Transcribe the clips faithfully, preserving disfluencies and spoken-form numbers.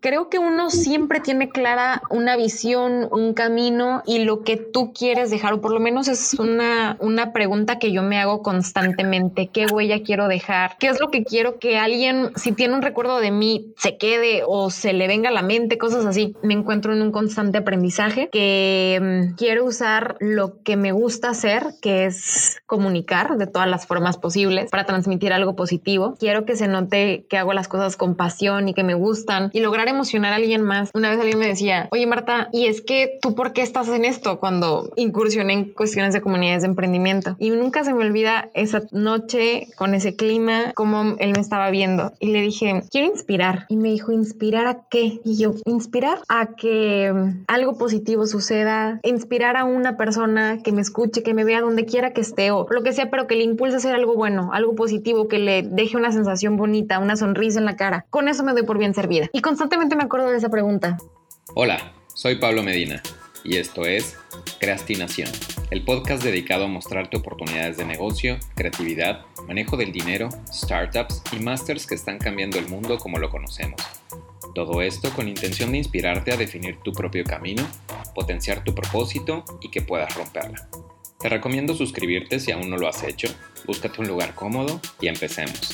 Creo que uno siempre tiene clara una visión, un camino y lo que tú quieres dejar, o por lo menos es una, una pregunta que yo me hago constantemente. ¿Qué huella quiero dejar? ¿Qué es lo que quiero que alguien, si tiene un recuerdo de mí, se quede o se le venga a la mente? Cosas así. Me encuentro en un constante aprendizaje que um, quiero usar lo que me gusta hacer, que es comunicar de todas las formas posibles para transmitir algo positivo. Quiero que se note que hago las cosas con pasión y que me gustan y lograr emocionar a alguien más. Una vez alguien me decía, oye Marta, ¿y es que tú por qué estás en esto? Cuando incursioné en cuestiones de comunidades de emprendimiento. Y nunca se me olvida esa noche con ese clima, cómo él me estaba viendo. Y le dije, quiero inspirar. Y me dijo, ¿inspirar a qué? Y yo, inspirar a que algo positivo suceda, inspirar a una persona que me escuche, que me vea donde quiera que esté o lo que sea, pero que le impulse a hacer algo bueno, algo positivo, que le deje una sensación bonita, una sonrisa en la cara. Con eso me doy por bien servida. Y constantemente me acuerdo de esa pregunta. Hola, soy Pablo Medina y esto es Creastinación, el podcast dedicado a mostrarte oportunidades de negocio, creatividad, manejo del dinero, startups y másters que están cambiando el mundo como lo conocemos. Todo esto con la intención de inspirarte a definir tu propio camino, potenciar tu propósito y que puedas romperla. Te recomiendo suscribirte si aún no lo has hecho, búscate un lugar cómodo y empecemos.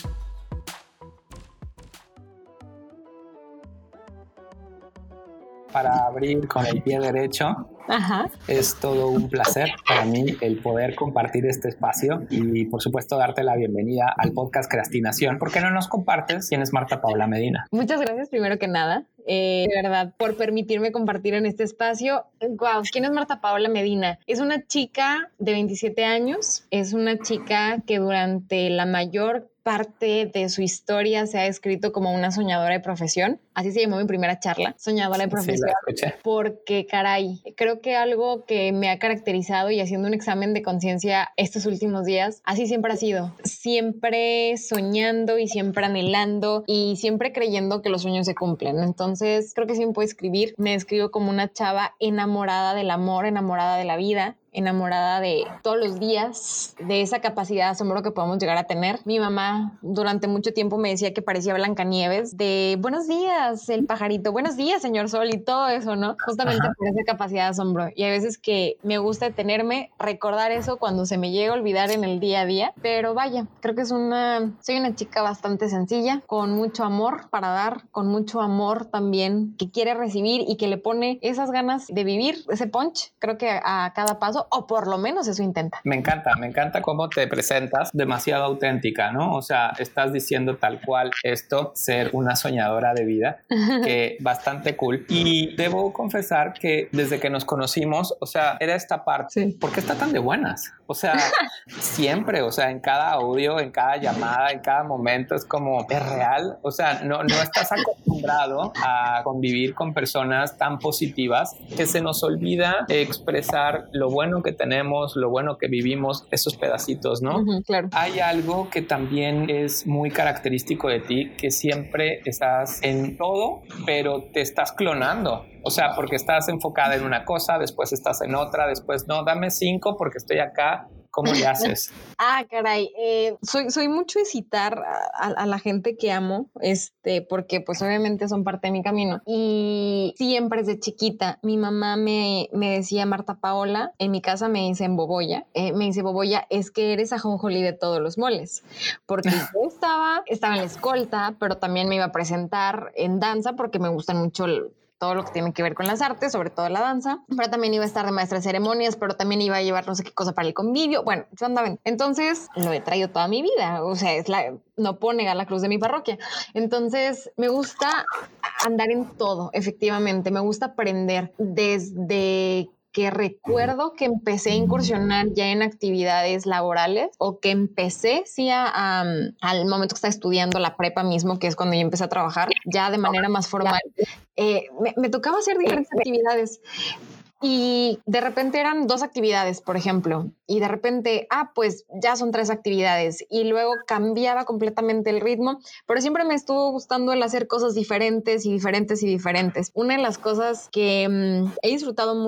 Para abrir con el pie derecho. Ajá. Es todo un placer para mí el poder compartir este espacio y por supuesto darte la bienvenida al podcast Creastinación. ¿Por qué no nos compartes quién es Marta Paola Medina? Muchas gracias primero que nada, eh, de verdad, por permitirme compartir en este espacio. Wow, ¿quién es Marta Paola Medina? Es una chica de veintisiete años, es una chica que durante la mayor parte de su historia se ha escrito como una soñadora de profesión. Así se llamó mi primera charla, soñadora de profesión. Sí, la escuché. Porque, caray, creo que algo que me ha caracterizado y haciendo un examen de conciencia estos últimos días, así siempre ha sido. Siempre soñando y siempre anhelando y siempre creyendo que los sueños se cumplen. Entonces, creo que sí me puedo escribir. Me describo como una chava enamorada del amor, enamorada de la vida, enamorada de todos los días, de esa capacidad de asombro que podemos llegar a tener. Mi mamá durante mucho tiempo me decía que parecía Blancanieves, de buenos días, el pajarito, buenos días, señor sol, y todo eso, ¿no? Justamente Ajá. por esa capacidad de asombro. Y hay veces que me gusta detenerme, recordar eso cuando se me llega a olvidar en el día a día, pero vaya, creo que es una, soy una chica bastante sencilla, con mucho amor para dar, con mucho amor también que quiere recibir y que le pone esas ganas de vivir, ese punch, creo que a cada paso, o por lo menos eso intenta. Me encanta, me encanta cómo te presentas, demasiado auténtica, ¿no? O sea, estás diciendo tal cual esto, ser una soñadora de vida, que bastante cool. Y debo confesar que desde que nos conocimos, o sea, era esta parte, sí. ¿Por qué está tan de buenas? O sea, siempre, o sea, en cada audio, en cada llamada, en cada momento es como, ¿es real? O sea, no, no estás acostumbrado a convivir con personas tan positivas que se nos olvida expresar lo bueno que tenemos, lo bueno que vivimos, esos pedacitos, ¿no? Uh-huh, claro. Hay algo que también es muy característico de ti, que siempre estás en todo, pero te estás clonando. O sea, porque estás enfocada en una cosa, después estás en otra, después no, dame cinco porque estoy acá. ¿Cómo le haces? Ah, caray, eh, soy, soy mucho de citar a, a la gente que amo, este, porque pues obviamente son parte de mi camino. Y siempre desde chiquita, mi mamá me, me decía Marta Paola, en mi casa me dicen Boboya, eh, me dice Boboya, es que eres ajonjolí de todos los moles. Porque yo estaba, estaba en la escolta, pero también me iba a presentar en danza porque me gustan mucho el, todo lo que tiene que ver con las artes, sobre todo la danza, pero también iba a estar de maestra de ceremonias, pero también iba a llevar no sé qué cosa para el convivio. Bueno, yo andaba en... Entonces lo he traído toda mi vida, o sea, es la, no puedo negar la cruz de mi parroquia. Entonces me gusta andar en todo, efectivamente, me gusta aprender desde que recuerdo que empecé a incursionar ya en actividades laborales o que empecé sí a, a, al momento que estaba estudiando la prepa mismo, que es cuando yo empecé a trabajar ya de manera más formal, eh, me, me tocaba hacer diferentes actividades. Y de repente eran dos actividades, por ejemplo, y de repente, ah, pues ya son tres actividades y luego cambiaba completamente el ritmo, pero siempre me estuvo gustando el hacer cosas diferentes y diferentes y diferentes. Una de las cosas que mmm, he disfrutado mucho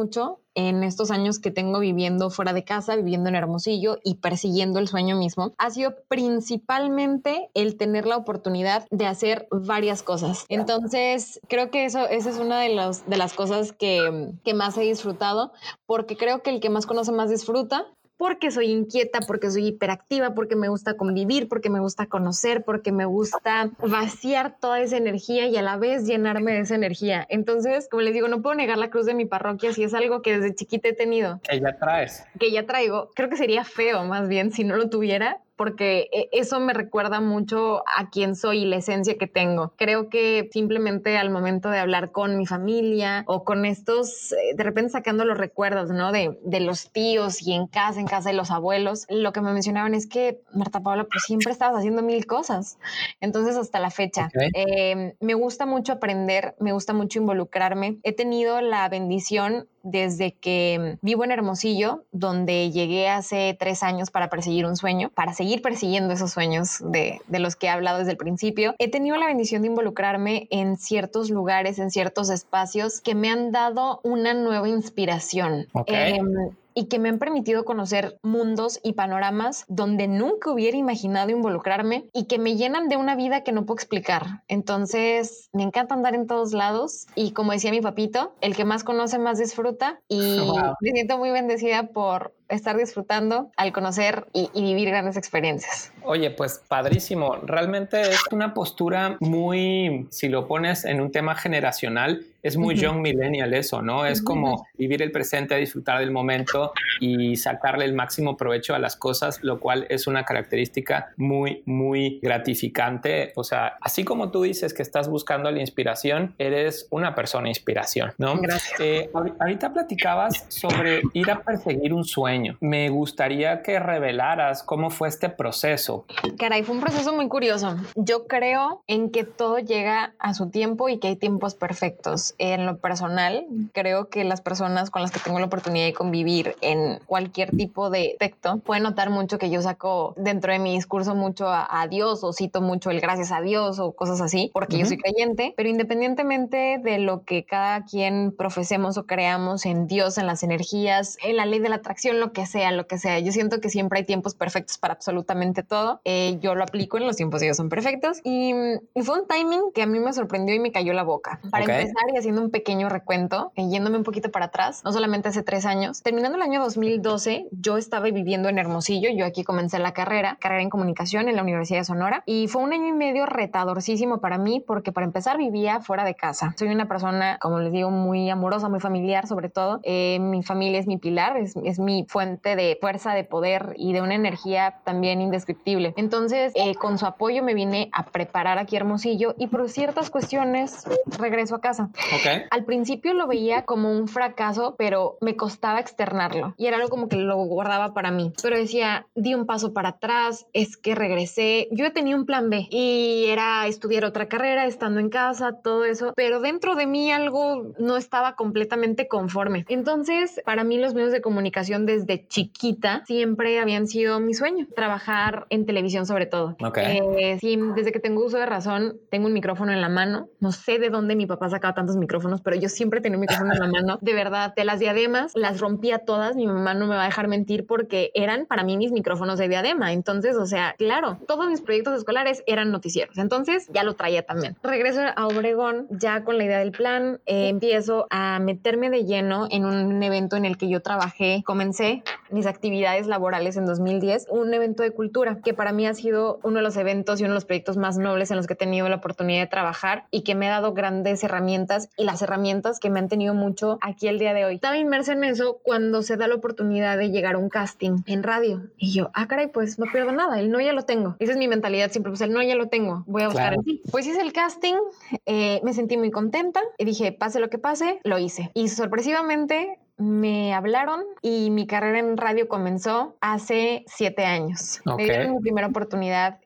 en estos años que tengo viviendo fuera de casa, viviendo en Hermosillo y persiguiendo el sueño mismo, ha sido principalmente el tener la oportunidad de hacer varias cosas. Entonces, creo que eso, esa es una de, los, de las cosas que, que más he disfrutado, porque creo que el que más conoce más disfruta, porque soy inquieta, porque soy hiperactiva, porque me gusta convivir, porque me gusta conocer, porque me gusta vaciar toda esa energía y a la vez llenarme de esa energía. Entonces, como les digo, no puedo negar la cruz de mi parroquia si es algo que desde chiquita he tenido. Que ya traes. Que ya traigo. Creo que sería feo más bien si no lo tuviera, porque eso me recuerda mucho a quién soy y la esencia que tengo. Creo que simplemente al momento de hablar con mi familia o con estos, de repente sacando los recuerdos, ¿no? De, de los tíos y en casa, en casa de los abuelos, lo que me mencionaban es que, Marta Paula, pues siempre estabas haciendo mil cosas. Entonces, hasta la fecha, okay. eh, me gusta mucho aprender, me gusta mucho involucrarme. He tenido la bendición desde que vivo en Hermosillo, donde llegué hace tres años para perseguir un sueño, para seguir persiguiendo esos sueños de, de los que he hablado desde el principio. He tenido la bendición de involucrarme en ciertos lugares, en ciertos espacios que me han dado una nueva inspiración. Okay. Eh, y que me han permitido conocer mundos y panoramas donde nunca hubiera imaginado involucrarme y que me llenan de una vida que no puedo explicar. Entonces, me encanta andar en todos lados y, como decía mi papito, el que más conoce más disfruta, y wow. me siento muy bendecida por estar disfrutando al conocer y, y vivir grandes experiencias. Oye, pues padrísimo. Realmente es una postura muy, si lo pones en un tema generacional, es muy uh-huh. young millennial eso, ¿no? Es uh-huh. como vivir el presente, disfrutar del momento y sacarle el máximo provecho a las cosas, lo cual es una característica muy, muy gratificante. O sea, así como tú dices que estás buscando la inspiración, eres una persona inspiración, ¿no? Gracias. Eh, ahorita platicabas sobre ir a perseguir un sueño. Me gustaría que revelaras cómo fue este proceso. Caray, fue un proceso muy curioso. Yo creo en que todo llega a su tiempo y que hay tiempos perfectos. En lo personal, creo que las personas con las que tengo la oportunidad de convivir en cualquier tipo de texto pueden notar mucho que yo saco dentro de mi discurso mucho a, a Dios, o cito mucho el gracias a Dios o cosas así, porque uh-huh. yo soy creyente, pero independientemente de lo que cada quien profesemos o creamos en Dios, en las energías, en la ley de la atracción, lo que sea, lo que sea. Yo siento que siempre hay tiempos perfectos para absolutamente todo. Eh, yo lo aplico en los tiempos de Dios son perfectos y, y fue un timing que a mí me sorprendió y me cayó la boca. Para okay. empezar, y haciendo un pequeño recuento, eh, yéndome un poquito para atrás, no solamente hace tres años, terminando el año dos mil doce, yo estaba viviendo en Hermosillo. Yo aquí comencé la carrera, carrera en comunicación en la Universidad de Sonora, y fue un año y medio retadorcísimo para mí porque, para empezar, vivía fuera de casa. Soy una persona, como les digo, muy amorosa, muy familiar, sobre todo. Eh, mi familia es mi pilar, es, es mi fuente de fuerza, de poder y de una energía también indescriptible. Entonces, eh, con su apoyo me vine a preparar aquí a Hermosillo y por ciertas cuestiones regreso a casa. Okay. Al principio lo veía como un fracaso, pero me costaba externarlo y era algo como que lo guardaba para mí. Pero decía, di un paso para atrás, es que regresé. Yo tenía un plan B y era estudiar otra carrera estando en casa, todo eso, pero dentro de mí algo no estaba completamente conforme. Entonces, para mí los medios de comunicación desde chiquita siempre habían sido mi sueño, trabajar en televisión sobre todo. Okay. Eh, sí, desde que tengo uso de razón, tengo un micrófono en la mano. No sé de dónde mi papá sacaba tantos micrófonos, pero yo siempre tenía un micrófono en la mano. De verdad, de las diademas las rompía todas. Mi mamá no me va a dejar mentir porque eran para mí mis micrófonos de diadema. Entonces, o sea, claro, todos mis proyectos escolares eran noticieros. Entonces ya lo traía también. Regreso a Obregón ya con la idea del plan. Eh, empiezo a meterme de lleno en un evento en el que yo trabajé. Comencé mis actividades laborales en dos mil diez, un evento de cultura que para mí ha sido uno de los eventos y uno de los proyectos más nobles en los que he tenido la oportunidad de trabajar y que me ha dado grandes herramientas, y las herramientas que me han tenido mucho aquí el día de hoy. Estaba inmersa en eso cuando se da la oportunidad de llegar a un casting en radio y yo, ah caray, pues no pierdo nada, el no ya lo tengo. Esa es mi mentalidad siempre, pues el no ya lo tengo, voy a buscar claro. el sí. Pues hice el casting, eh, me sentí muy contenta y dije, pase lo que pase, lo hice. Y sorpresivamente me hablaron y mi carrera en radio comenzó hace siete años. Okay. Me dieron mi primera oportunidad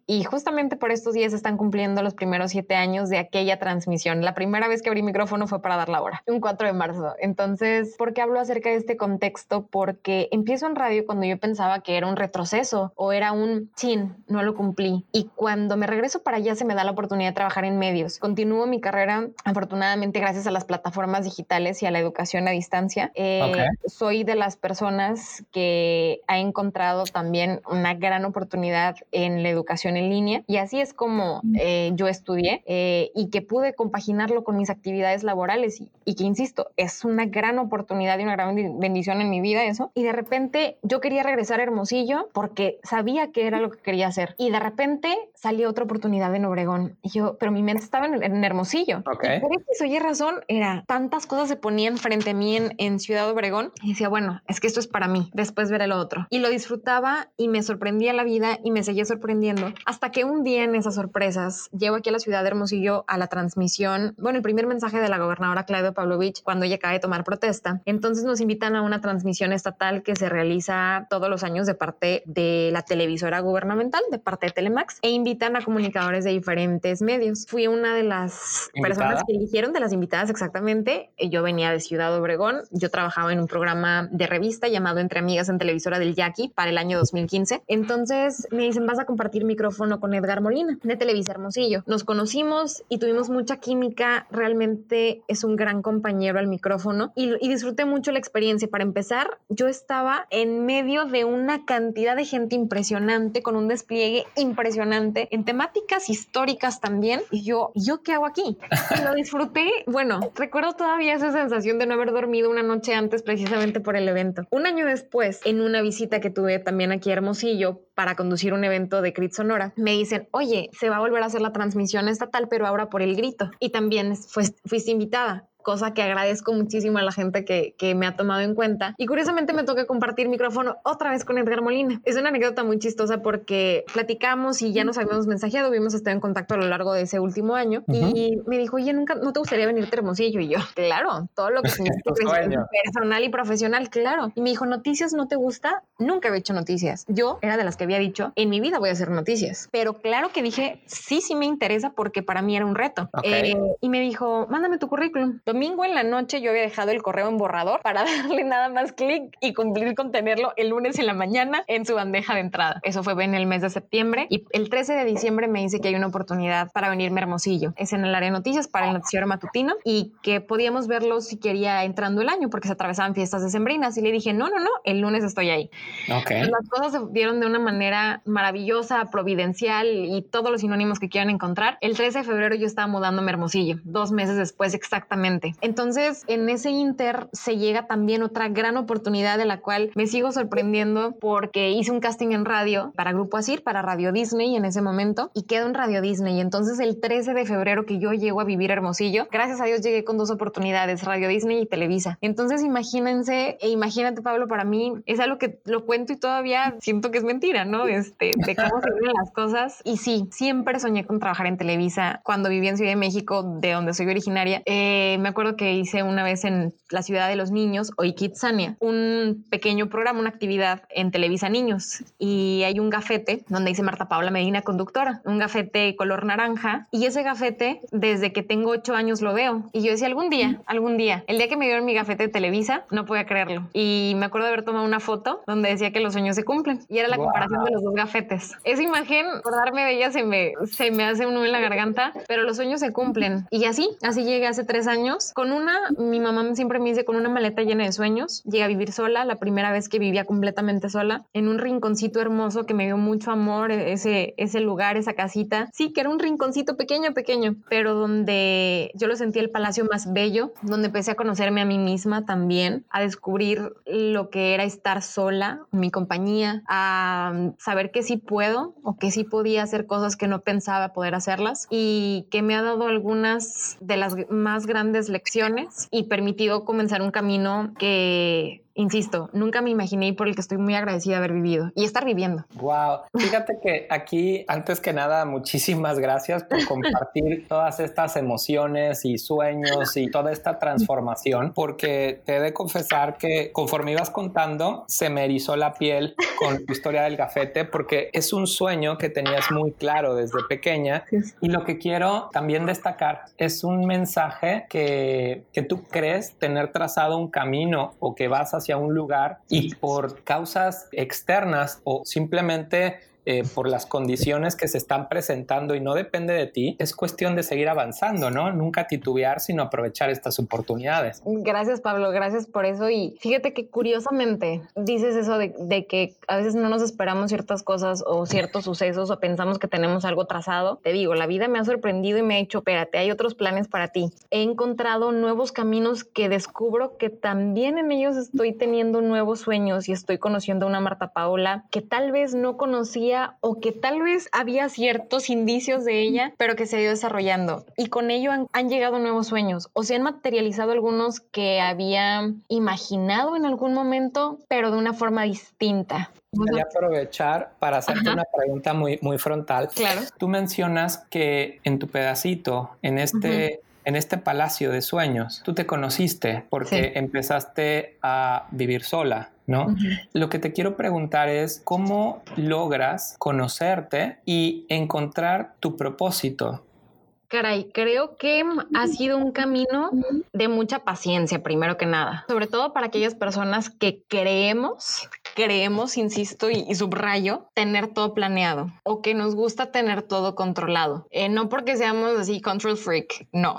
y justamente por estos días están cumpliendo los primeros siete años de aquella transmisión. La primera vez que abrí micrófono fue para dar la hora, un cuatro de marzo. Entonces, ¿por qué hablo acerca de este contexto? Porque empiezo en radio cuando yo pensaba que era un retroceso o era un chin, no lo cumplí. Y cuando me regreso para allá se me da la oportunidad de trabajar en medios. Continúo mi carrera, afortunadamente, gracias a las plataformas digitales y a la educación a distancia. Eh, okay. Soy de las personas que ha encontrado también una gran oportunidad en la educación en línea, y así es como eh, yo estudié eh, y que pude compaginarlo con mis actividades laborales y, y que, insisto, es una gran oportunidad y una gran bendición en mi vida eso. Y de repente yo quería regresar a Hermosillo porque sabía que era lo que quería hacer, y de repente salió otra oportunidad en Obregón y yo, pero mi mente estaba en, en Hermosillo. Okay. Y por eso, oye, razón, era tantas cosas se ponían frente a mí en, en Ciudad Obregón y decía, bueno, es que esto es para mí, después veré lo otro. Y lo disfrutaba y me sorprendía la vida y me seguía sorprendiendo hasta que un día en esas sorpresas llego aquí a la ciudad de Hermosillo a la transmisión, bueno, el primer mensaje de la gobernadora Claudia Pavlovich cuando ella acaba de tomar protesta. Entonces nos invitan a una transmisión estatal que se realiza todos los años de parte de la televisora gubernamental, de parte de Telemax, e invitan a comunicadores de diferentes medios. Fui una de las ¿Invitada? personas que eligieron, de las invitadas exactamente. Yo venía de Ciudad Obregón, yo trabajaba en un programa de revista llamado Entre Amigas en televisora del Yaqui para el año dos mil quince. Entonces me dicen, vas a compartir micrófono con Edgar Molina de Televisa Hermosillo. Nos conocimos y tuvimos mucha química. Realmente es un gran compañero al micrófono y, y disfruté mucho la experiencia. Para empezar, yo estaba en medio de una cantidad de gente impresionante, con un despliegue impresionante en temáticas históricas también. Y yo, ¿yo qué hago aquí? Y lo disfruté. Bueno, recuerdo todavía esa sensación de no haber dormido una noche antes precisamente por el evento. Un año después, en una visita que tuve también aquí a Hermosillo para conducir un evento de Crit Sonora, me dicen, oye, se va a volver a hacer la transmisión estatal, pero ahora por el grito. Y también fue, fuiste invitada. Cosa que agradezco muchísimo a la gente que, que me ha tomado en cuenta. Y curiosamente me toca compartir micrófono otra vez con Edgar Molina. Es una anécdota muy chistosa porque platicamos y ya nos habíamos mensajeado, habíamos estado en contacto a lo largo de ese último año. Uh-huh. Y me dijo, oye, ¿nunca no te gustaría venirte a Hermosillo? Y yo, claro, todo lo que significa crecimiento personal y profesional, claro. Y me dijo, ¿noticias no te gusta? Nunca había hecho noticias. Yo era de las que había dicho, en mi vida voy a hacer noticias. Pero claro que dije, sí, sí me interesa porque para mí era un reto. Okay. Eh, y me dijo, mándame tu currículum. Domingo en la noche yo había dejado el correo en borrador para darle nada más clic y cumplir con tenerlo el lunes en la mañana en su bandeja de entrada. Eso fue en el mes de septiembre y el trece de diciembre me dice que hay una oportunidad para venirme a Hermosillo. Es en el área de noticias para el noticiero matutino y que podíamos verlo si quería entrando el año porque se atravesaban fiestas decembrinas y le dije, no, no, no, el lunes estoy ahí. Okay. Las cosas se dieron de una manera maravillosa, providencial y todos los sinónimos que quieran encontrar. El trece de febrero yo estaba mudándome a Hermosillo, dos meses después exactamente. Entonces, en ese inter se llega también otra gran oportunidad de la cual me sigo sorprendiendo porque hice un casting en radio para Grupo Asir, para Radio Disney en ese momento y quedo en Radio Disney. Entonces, el trece de febrero que yo llego a vivir a Hermosillo, gracias a Dios llegué con dos oportunidades, Radio Disney y Televisa. Entonces, imagínense e imagínate, Pablo, para mí es algo que lo cuento y todavía siento que es mentira, ¿no? Este, de cómo se vienen las cosas. Y sí, siempre soñé con trabajar en Televisa. Cuando viví en Ciudad de México, de donde soy originaria, eh, me acuerdo que hice una vez en la Ciudad de los Niños, hoy Kidsania, un pequeño programa, una actividad en Televisa Niños. Y hay un gafete donde dice Marta Paula Medina, conductora, un gafete color naranja. Y ese gafete, desde que tengo ocho años lo veo. Y yo decía, algún día, algún día, el día que me dieron mi gafete de Televisa, no podía creerlo. Y me acuerdo de haber tomado una foto donde decía que los sueños se cumplen. Y era la wow. comparación de los dos gafetes. Esa imagen, acordarme de ella, se me, se me hace un nudo en la garganta, pero los sueños se cumplen. Y así, así llegué hace tres años con un Una, mi mamá siempre me dice, con una maleta llena de sueños. Llegué a vivir sola, la primera vez que vivía completamente sola, en un rinconcito hermoso que me dio mucho amor, ese, ese lugar, esa casita. Sí, que era un rinconcito pequeño, pequeño, pero donde yo lo sentí el palacio más bello, donde empecé a conocerme a mí misma también, a descubrir lo que era estar sola, mi compañía, a saber que sí puedo o que sí podía hacer cosas que no pensaba poder hacerlas y que me ha dado algunas de las más grandes lecciones y permitido comenzar un camino que insisto, nunca me imaginé y por el que estoy muy agradecida de haber vivido y estar viviendo. Wow. Fíjate que aquí, antes que nada, muchísimas gracias por compartir todas estas emociones y sueños y toda esta transformación, porque te he de confesar que conforme ibas contando, se me erizó la piel con tu historia del gafete, porque es un sueño que tenías muy claro desde pequeña. Y lo que quiero también destacar es un mensaje que, que tú crees tener trazado un camino o que vas hacia un lugar y por causas externas o simplemente Eh, por las condiciones que se están presentando y no depende de ti, es cuestión de seguir avanzando, ¿no? Nunca titubear, sino aprovechar estas oportunidades. Gracias, Pablo, gracias por eso. Y fíjate que curiosamente dices eso de, de que a veces no nos esperamos ciertas cosas o ciertos sucesos o pensamos que tenemos algo trazado. Te digo, la vida me ha sorprendido y me ha dicho, espérate, hay otros planes para ti. He encontrado nuevos caminos que descubro que también en ellos estoy teniendo nuevos sueños y estoy conociendo a una Marta Paola que tal vez no conocía o que tal vez había ciertos indicios de ella, pero que se ha ido desarrollando. Y con ello han, han llegado nuevos sueños o se han materializado algunos que había imaginado en algún momento, pero de una forma distinta. Voy a aprovechar para hacerte Ajá. una pregunta muy, muy frontal. Claro. Tú mencionas que en tu pedacito, en este... Uh-huh. En este palacio de sueños, tú te conociste porque sí. empezaste a vivir sola, ¿no? Uh-huh. Lo que te quiero preguntar es cómo logras conocerte y encontrar tu propósito. Caray, creo que ha sido un camino de mucha paciencia, primero que nada. Sobre todo para aquellas personas que creemos, creemos, insisto y, y subrayo, tener todo planeado o que nos gusta tener todo controlado. Eh, no porque seamos así control freak, no.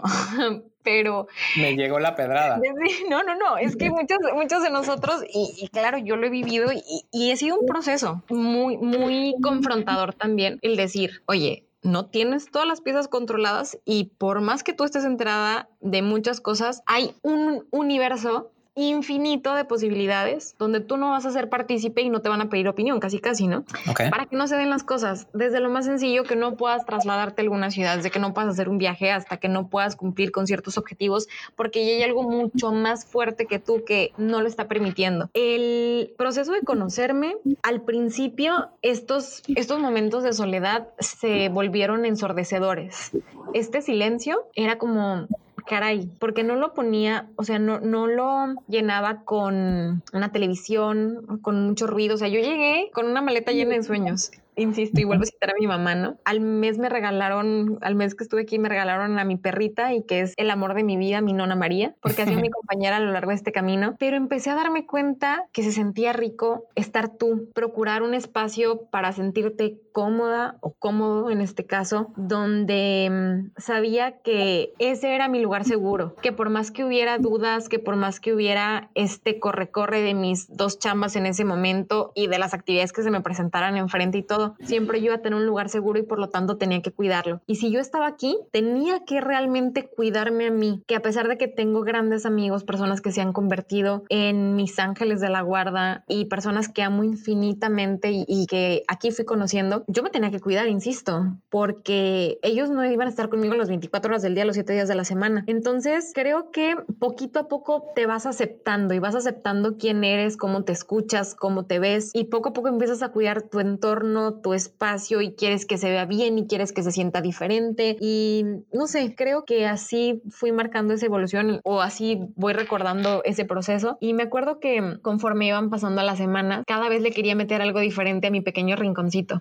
Pero me llegó la pedrada. No, no, no. Es que muchos, muchos de nosotros, y, y claro, yo lo he vivido y, y ha sido un proceso muy, muy confrontador también el decir, oye, no tienes todas las piezas controladas y por más que tú estés enterada de muchas cosas, hay un universo infinito de posibilidades donde tú no vas a ser partícipe y no te van a pedir opinión, casi casi, ¿no? Okay. Para que no se den las cosas, desde lo más sencillo que no puedas trasladarte a alguna ciudad, desde que no puedas hacer un viaje hasta que no puedas cumplir con ciertos objetivos, porque ya hay algo mucho más fuerte que tú que no lo está permitiendo. El proceso de conocerme, al principio, estos, estos momentos de soledad se volvieron ensordecedores. Este silencio era como... caray, porque no lo ponía, o sea, no, no lo llenaba con una televisión, con mucho ruido. O sea, yo llegué con una maleta llena de sueños. Insisto, y vuelvo a citar a mi mamá, ¿no? Al mes me regalaron, al mes que estuve aquí me regalaron a mi perrita y que es el amor de mi vida, mi nona María, porque ha sido mi compañera a lo largo de este camino. Pero empecé a darme cuenta que se sentía rico estar tú, procurar un espacio para sentirte cómoda o cómodo en este caso, donde mmm, sabía que ese era mi lugar seguro, que por más que hubiera dudas, que por más que hubiera este corre-corre de mis dos chambas en ese momento y de las actividades que se me presentaran enfrente y todo, siempre yo iba a tener un lugar seguro y por lo tanto tenía que cuidarlo. Y si yo estaba aquí, tenía que realmente cuidarme a mí, que a pesar de que tengo grandes amigos, personas que se han convertido en mis ángeles de la guarda y personas que amo infinitamente y, y que aquí fui conociendo, yo me tenía que cuidar, insisto, porque ellos no iban a estar conmigo las veinticuatro horas del día, los siete días de la semana. Entonces creo que poquito a poco te vas aceptando y vas aceptando quién eres, cómo te escuchas, cómo te ves y poco a poco empiezas a cuidar tu entorno, tu espacio y quieres que se vea bien y quieres que se sienta diferente y no sé, creo que así fui marcando esa evolución o así voy recordando ese proceso y me acuerdo que conforme iban pasando las semanas, cada vez le quería meter algo diferente a mi pequeño rinconcito.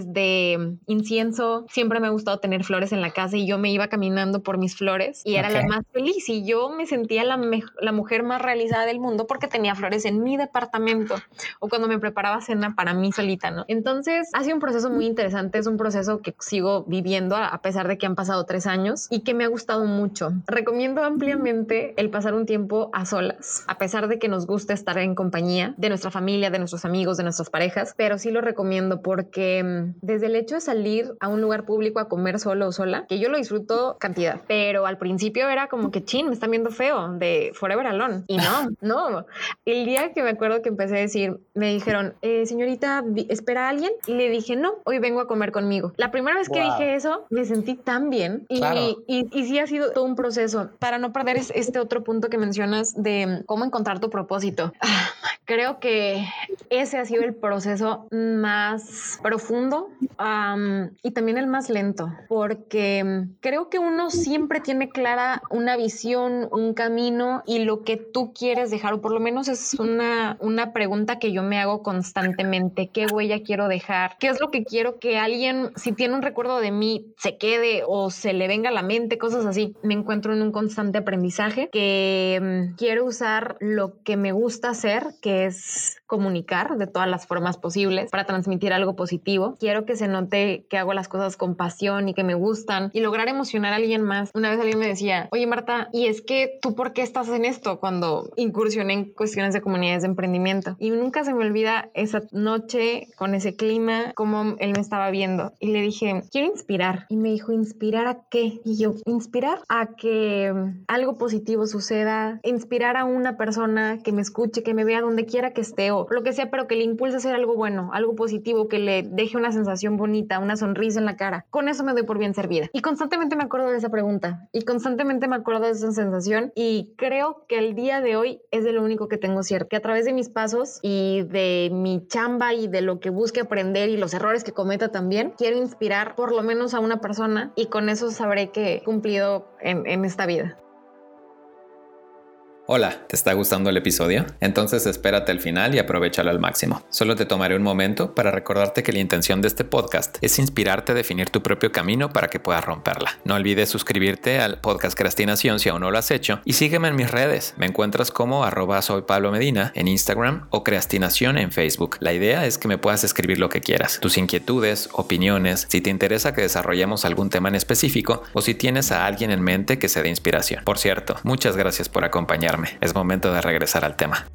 Desde incienso, siempre me ha gustado tener flores en la casa y yo me iba caminando por mis flores y era okay. la más feliz y yo me sentía la, me- la mujer más realizada del mundo porque tenía flores en mi departamento o cuando me preparaba cena para mí solita, ¿no? Entonces, ha sido un proceso muy interesante, es un proceso que sigo viviendo a pesar de que han pasado tres años y que me ha gustado mucho. Recomiendo ampliamente el pasar un tiempo a solas, a pesar de que nos gusta estar en compañía de nuestra familia, de nuestros amigos, de nuestras parejas, pero sí lo recomiendo porque desde el hecho de salir a un lugar público a comer solo o sola, que yo lo disfruto cantidad, pero al principio era como que chin, me están viendo feo de Forever Alone y no, no. El día que me acuerdo que empecé a decir, me dijeron, eh, señorita, ¿espera a alguien? Y le dije, no, hoy vengo a comer conmigo. La primera vez que wow. dije eso, me sentí tan bien y, claro. y, y, y sí ha sido todo un proceso para no perder este otro punto que mencionas de cómo encontrar tu propósito. Creo que ese ha sido el proceso más profundo um, y también el más lento, porque creo que uno siempre tiene clara una visión, un camino y lo que tú quieres dejar, o por lo menos es una, una pregunta que yo me hago constantemente. ¿Qué huella quiero dejar? ¿Qué es lo que quiero que alguien, si tiene un recuerdo de mí, se quede o se le venga a la mente? Cosas así. Me encuentro en un constante aprendizaje que um, quiero usar lo que me gusta hacer, que es comunicar de todas las formas posibles para transmitir algo positivo. Quiero que se note que hago las cosas con pasión y que me gustan y lograr emocionar a alguien más. Una vez alguien me decía, oye Marta, ¿y es que tú por qué estás en esto? Cuando incursioné en cuestiones de comunidades de emprendimiento. Y nunca se me olvida esa noche con ese clima, cómo él me estaba viendo. Y le dije, quiero inspirar. Y me dijo, ¿inspirar a qué? Y yo, inspirar a que algo positivo suceda, inspirar a una persona que me escuche, que me vea donde quiera que esté o lo que sea, pero que le impulse a hacer algo bueno, algo positivo, que le deje una sensación bonita, una sonrisa en la cara. Con eso me doy por bien servida. Y constantemente me acuerdo de esa pregunta y constantemente me acuerdo de esa sensación y creo que el día de hoy es de lo único que tengo cierto, que a través de mis pasos y de mi chamba y de lo que busque aprender y los errores que cometa también, quiero inspirar por lo menos a una persona y con eso sabré que he cumplido en, en esta vida. Hola, ¿te está gustando el episodio? Entonces espérate al final y aprovéchalo al máximo. Solo te tomaré un momento para recordarte que la intención de este podcast es inspirarte a definir tu propio camino para que puedas romperla. No olvides suscribirte al podcast Creastinación si aún no lo has hecho y sígueme en mis redes. Me encuentras como arroba soy Pablo Medina en Instagram o Creastinación en Facebook. La idea es que me puedas escribir lo que quieras, tus inquietudes, opiniones, si te interesa que desarrollemos algún tema en específico o si tienes a alguien en mente que se dé inspiración. Por cierto, muchas gracias por acompañarme. Es momento de regresar al tema.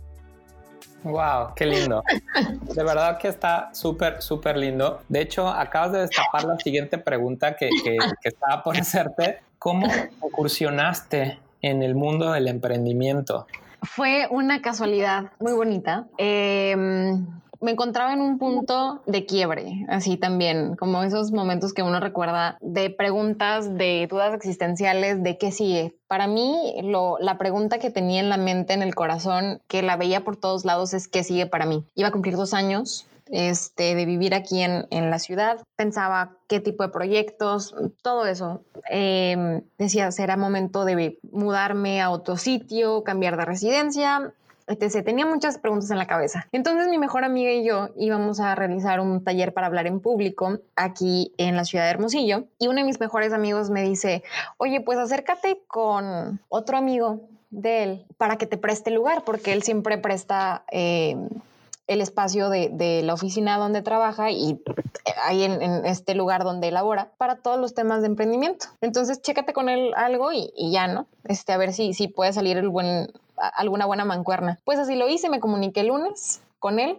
Wow, qué lindo. De verdad que está súper, súper lindo. De hecho, acabas de destapar la siguiente pregunta que, que, que estaba por hacerte. ¿Cómo incursionaste en el mundo del emprendimiento? Fue una casualidad muy bonita. Eh, me encontraba en un punto de quiebre, así también, como esos momentos que uno recuerda de preguntas, de dudas existenciales, de qué sigue. Para mí, lo, la pregunta que tenía en la mente, en el corazón, que la veía por todos lados, es ¿qué sigue para mí? Iba a cumplir dos años este, de vivir aquí en, en la ciudad. Pensaba qué tipo de proyectos, todo eso. Eh, decía, será momento de mudarme a otro sitio, cambiar de residencia, etcétera. Tenía muchas preguntas en la cabeza. Entonces mi mejor amiga y yo íbamos a realizar un taller para hablar en público aquí en la ciudad de Hermosillo y uno de mis mejores amigos me dice, oye, pues acércate con otro amigo de él para que te preste lugar, porque él siempre presta eh, el espacio de, de la oficina donde trabaja y ahí en, en este lugar donde labora para todos los temas de emprendimiento. Entonces chécate con él algo y, y ya, ¿no? Este, a ver si, si puede salir el buen... alguna buena mancuerna. Pues así lo hice, me comuniqué el lunes con él.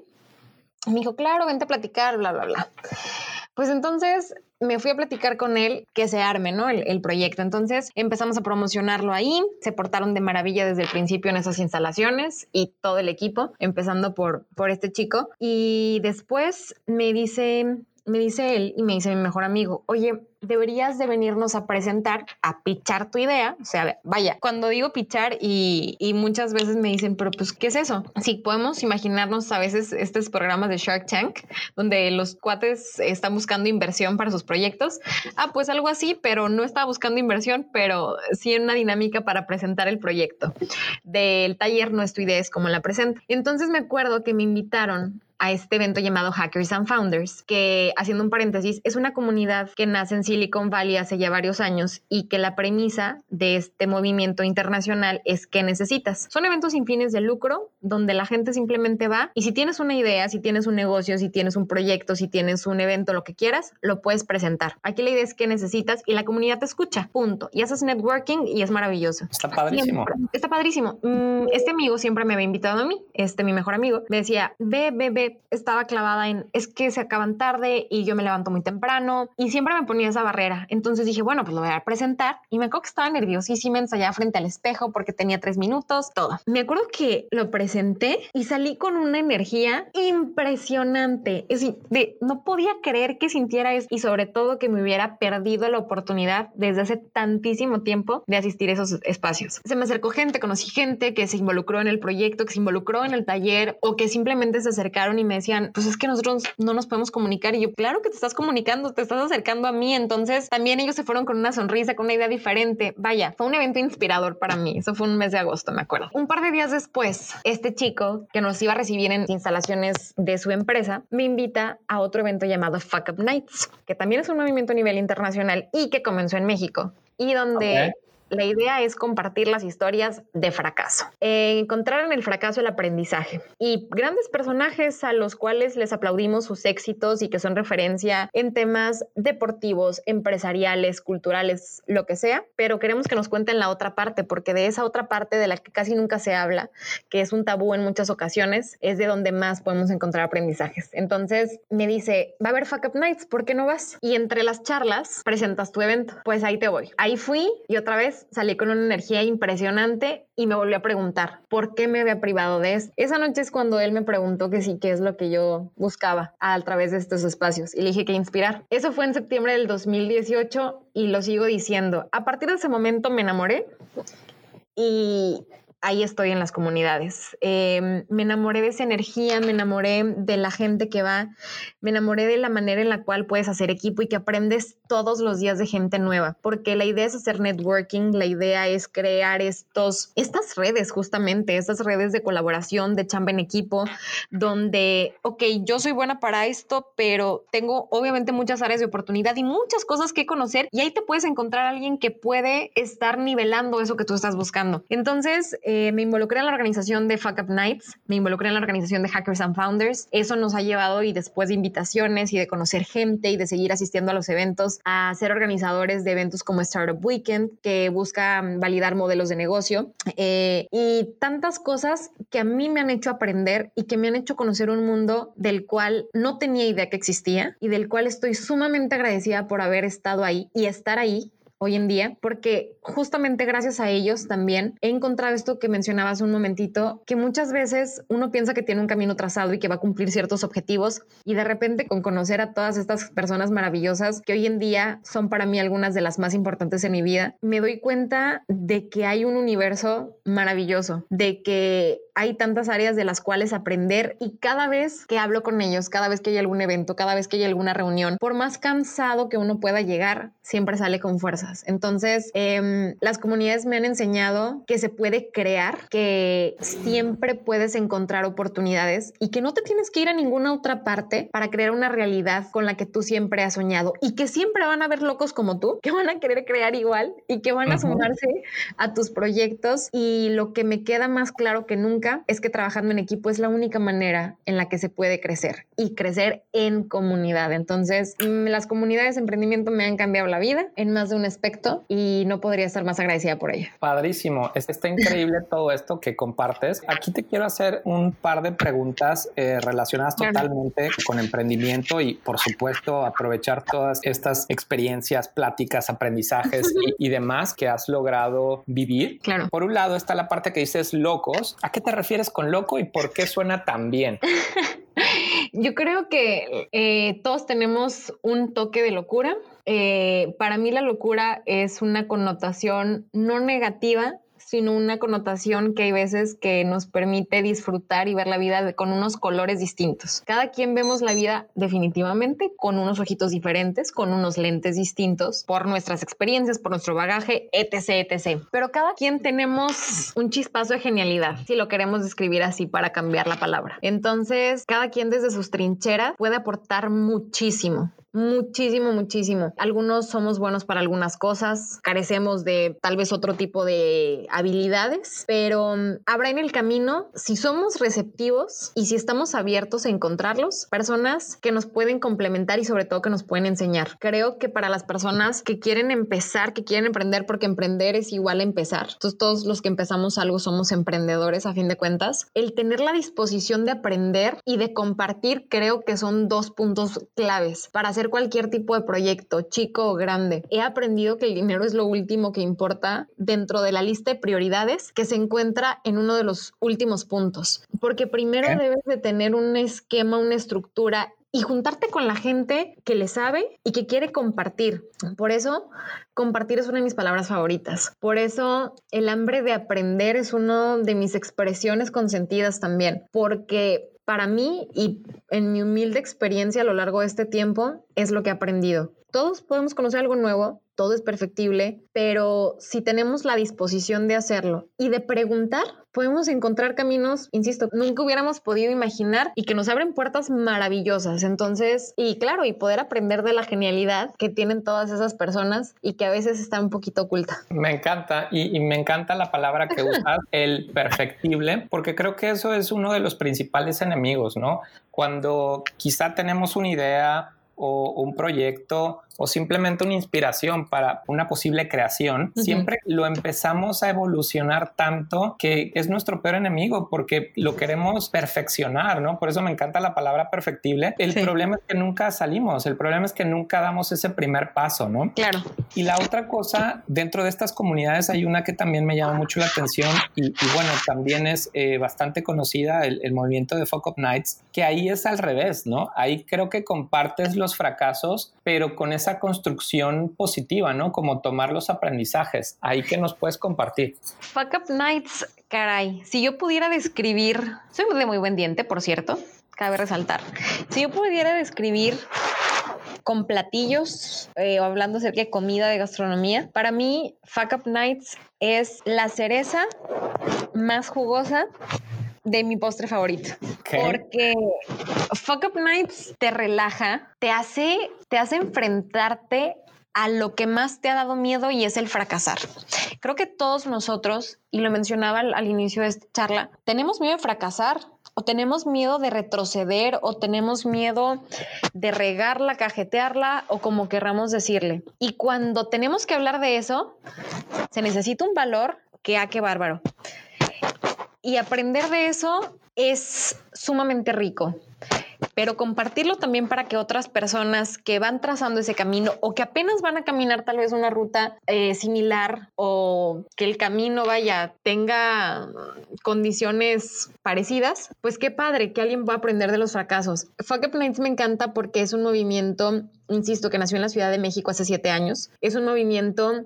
Me dijo, claro, vente a platicar, bla, bla, bla. Pues entonces me fui a platicar con él que se arme, ¿no? El, el proyecto. Entonces empezamos a promocionarlo ahí. Se portaron de maravilla desde el principio en esas instalaciones y todo el equipo, empezando por, por este chico. Y después me dice... Me dice él y me dice mi mejor amigo, oye, deberías de venirnos a presentar, a pichar tu idea. O sea, vaya, cuando digo pichar y, y muchas veces me dicen, pero pues, ¿qué es eso? Sí, podemos imaginarnos a veces estos programas de Shark Tank, donde los cuates están buscando inversión para sus proyectos. Ah, pues algo así, pero no estaba buscando inversión, pero sí una dinámica para presentar el proyecto. Del taller No es tu idea, es como la presento. Entonces me acuerdo que me invitaron a este evento llamado Hackers and Founders, que, haciendo un paréntesis, es una comunidad que nace en Silicon Valley hace ya varios años y que la premisa de este movimiento internacional es ¿qué necesitas? Son eventos sin fines de lucro donde la gente simplemente va y si tienes una idea, si tienes un negocio, si tienes un proyecto, si tienes un evento, lo que quieras, lo puedes presentar. Aquí la idea es ¿qué necesitas? Y la comunidad te escucha, punto. Y haces networking y es maravilloso. Está padrísimo. Siempre, está padrísimo. Este amigo siempre me había invitado a mí, este mi mejor amigo, me decía, ve, ve, ve, siempre estaba clavada en, es que se acaban tarde y yo me levanto muy temprano y siempre me ponía esa barrera. Entonces dije, bueno, pues lo voy a presentar y me acuerdo que estaba nerviosísima, ensayaba frente al espejo porque tenía tres minutos, todo. Me acuerdo que lo presenté y salí con una energía impresionante. Es decir, de, no podía creer que sintiera eso y sobre todo que me hubiera perdido la oportunidad desde hace tantísimo tiempo de asistir a esos espacios. Se me acercó gente, conocí gente que se involucró en el proyecto, que se involucró en el taller o que simplemente se acercaron y me decían, pues es que nosotros no nos podemos comunicar. Y yo, claro que te estás comunicando, te estás acercando a mí. Entonces también ellos se fueron con una sonrisa, con una idea diferente. Vaya, fue un evento inspirador para mí. Eso fue un mes de agosto, me acuerdo. Un par de días después, este chico que nos iba a recibir en instalaciones de su empresa me invita a otro evento llamado Fuck Up Nights, que también es un movimiento a nivel internacional y que comenzó en México y donde okay. La idea es compartir las historias de fracaso, eh, encontrar en el fracaso el aprendizaje y grandes personajes a los cuales les aplaudimos sus éxitos y que son referencia en temas deportivos, empresariales, culturales, lo que sea, pero queremos que nos cuenten la otra parte porque de esa otra parte de la que casi nunca se habla, que es un tabú en muchas ocasiones, es de donde más podemos encontrar aprendizajes. Entonces me dice, va a haber Fuck Up Nights, ¿por qué no vas? Y entre las charlas presentas tu evento. Pues ahí te voy. Ahí fui y otra vez salí con una energía impresionante y me volvió a preguntar por qué me había privado de eso. Esa noche es cuando él me preguntó que sí, qué es lo que yo buscaba a través de estos espacios y le dije que inspirar. Eso fue en septiembre del dos mil dieciocho y lo sigo diciendo. A partir de ese momento me enamoré y ahí estoy en las comunidades. Eh, me enamoré de esa energía, me enamoré de la gente que va, me enamoré de la manera en la cual puedes hacer equipo y que aprendes todos los días de gente nueva, porque la idea es hacer networking, la idea es crear estos, estas redes justamente, estas redes de colaboración, de chamba en equipo, donde, ok, yo soy buena para esto, pero tengo obviamente muchas áreas de oportunidad y muchas cosas que conocer y ahí te puedes encontrar a alguien que puede estar nivelando eso que tú estás buscando. Entonces, Eh, me involucré en la organización de Fuck Up Nights, me involucré en la organización de Hackers and Founders. Eso nos ha llevado y después de invitaciones y de conocer gente y de seguir asistiendo a los eventos, a ser organizadores de eventos como Startup Weekend, que busca validar modelos de negocio eh, y tantas cosas que a mí me han hecho aprender y que me han hecho conocer un mundo del cual no tenía idea que existía y del cual estoy sumamente agradecida por haber estado ahí y estar ahí hoy en día, porque justamente gracias a ellos también he encontrado esto que mencionabas un momentito, que muchas veces uno piensa que tiene un camino trazado y que va a cumplir ciertos objetivos y de repente con conocer a todas estas personas maravillosas que hoy en día son para mí algunas de las más importantes en mi vida, me doy cuenta de que hay un universo maravilloso, de que hay tantas áreas de las cuales aprender y cada vez que hablo con ellos, cada vez que hay algún evento, cada vez que hay alguna reunión, por más cansado que uno pueda llegar, siempre sale con fuerzas. Entonces, eh, las comunidades me han enseñado que se puede crear, que siempre puedes encontrar oportunidades y que no te tienes que ir a ninguna otra parte para crear una realidad con la que tú siempre has soñado y que siempre van a haber locos como tú, que van a querer crear igual y que van a sumarse a tus proyectos. Y lo que me queda más claro que nunca es que trabajando en equipo es la única manera en la que se puede crecer y crecer en comunidad. Entonces, las comunidades de emprendimiento me han cambiado la vida en más de un aspecto y no podría estar más agradecida por ello. Padrísimo. Está increíble todo esto que compartes. Aquí te quiero hacer un par de preguntas eh, relacionadas claro. totalmente con emprendimiento y, por supuesto, aprovechar todas estas experiencias, pláticas, aprendizajes y, y demás que has logrado vivir. Claro. Por un lado está la parte que dices locos. ¿A qué te refieres con loco y por qué suena tan bien? Yo creo que eh, todos tenemos un toque de locura. Eh, para mí la locura es una connotación no negativa, sino una connotación que hay veces que nos permite disfrutar y ver la vida de, con unos colores distintos. Cada quien vemos la vida definitivamente con unos ojitos diferentes, con unos lentes distintos, por nuestras experiencias, por nuestro bagaje, etc, etcétera. Pero cada quien tenemos un chispazo de genialidad, si lo queremos describir así para cambiar la palabra. Entonces, cada quien desde sus trincheras puede aportar muchísimo. muchísimo, muchísimo. Algunos somos buenos para algunas cosas, carecemos de tal vez otro tipo de habilidades, pero um, habrá en el camino, si somos receptivos y si estamos abiertos a encontrarlos, personas que nos pueden complementar y sobre todo que nos pueden enseñar. Creo que para las personas que quieren empezar, que quieren emprender, porque emprender es igual a empezar. Entonces todos los que empezamos algo somos emprendedores a fin de cuentas. El tener la disposición de aprender y de compartir creo que son dos puntos claves para hacer cualquier tipo de proyecto, chico o grande. He aprendido que el dinero es lo último que importa dentro de la lista de prioridades que se encuentra en uno de los últimos puntos, porque primero ¿Eh? debes de tener un esquema, una estructura y juntarte con la gente que le sabe y que quiere compartir. Por eso, compartir es una de mis palabras favoritas. Por eso, el hambre de aprender es una de mis expresiones consentidas también, porque para mí y en mi humilde experiencia a lo largo de este tiempo es lo que he aprendido. Todos podemos conocer algo nuevo, todo es perfectible, pero si tenemos la disposición de hacerlo y de preguntar, podemos encontrar caminos, insisto, nunca hubiéramos podido imaginar y que nos abren puertas maravillosas. Entonces, y claro, y poder aprender de la genialidad que tienen todas esas personas y que a veces está un poquito oculta. Me encanta y, y me encanta la palabra que usas, el perfectible, porque creo que eso es uno de los principales enemigos, ¿no? Cuando quizá tenemos una idea o un proyecto o simplemente una inspiración para una posible creación, uh-huh. siempre lo empezamos a evolucionar tanto que es nuestro peor enemigo porque lo queremos perfeccionar, ¿no? Por eso me encanta la palabra perfectible. El sí. problema es que nunca salimos, el problema es que nunca damos ese primer paso, ¿no? Claro. Y la otra cosa, dentro de estas comunidades hay una que también me llama mucho la atención y, y bueno, también es eh, bastante conocida, el, el movimiento de Fuck Up Nights, que ahí es al revés, ¿no? Ahí creo que compartes los fracasos, pero con esa construcción positiva, ¿no? Como tomar los aprendizajes. Ahí que nos puedes compartir. Fuck Up Nights, caray. Si yo pudiera describir, soy de muy buen diente, por cierto, cabe resaltar. Si yo pudiera describir con platillos eh, o hablando acerca de comida, de gastronomía, para mí Fuck Up Nights es la cereza más jugosa de mi postre favorito. Okay. Porque Fuck Up Nights te relaja, te hace, te hace enfrentarte a lo que más te ha dado miedo y es el fracasar. Creo que todos nosotros, y lo mencionaba al, al inicio de esta charla, tenemos miedo de fracasar o tenemos miedo de retroceder o tenemos miedo de regarla, cajetearla o como querramos decirle. Y cuando tenemos que hablar de eso, se necesita un valor que ah, qué bárbaro. Y aprender de eso es sumamente rico, pero compartirlo también para que otras personas que van trazando ese camino o que apenas van a caminar tal vez una ruta eh, similar o que el camino vaya, tenga condiciones parecidas, pues qué padre que alguien va a aprender de los fracasos. Fuck Up Nights me encanta porque es un movimiento, insisto, que nació en la Ciudad de México hace siete años. Es un movimiento